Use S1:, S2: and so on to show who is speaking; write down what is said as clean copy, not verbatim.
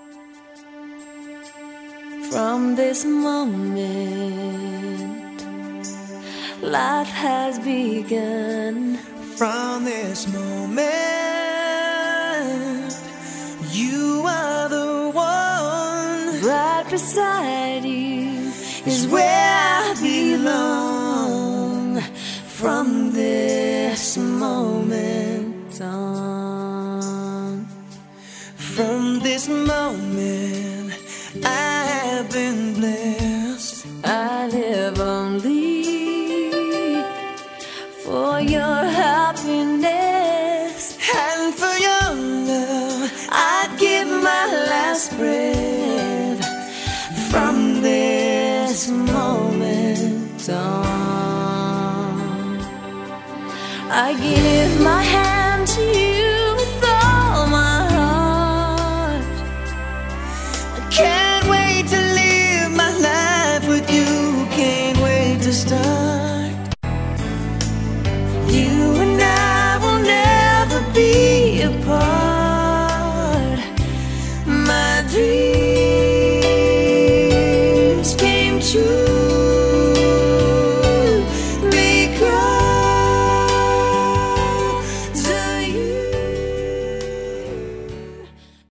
S1: From this moment, life has begun.
S2: From this moment, you are the one.
S1: Right beside you is where I belong. From this moment on,
S2: from this moment, I have been blessed.
S1: I live only for your happiness,
S2: and for your love,
S1: I'd give my last breath. From this moment on, I give my hand.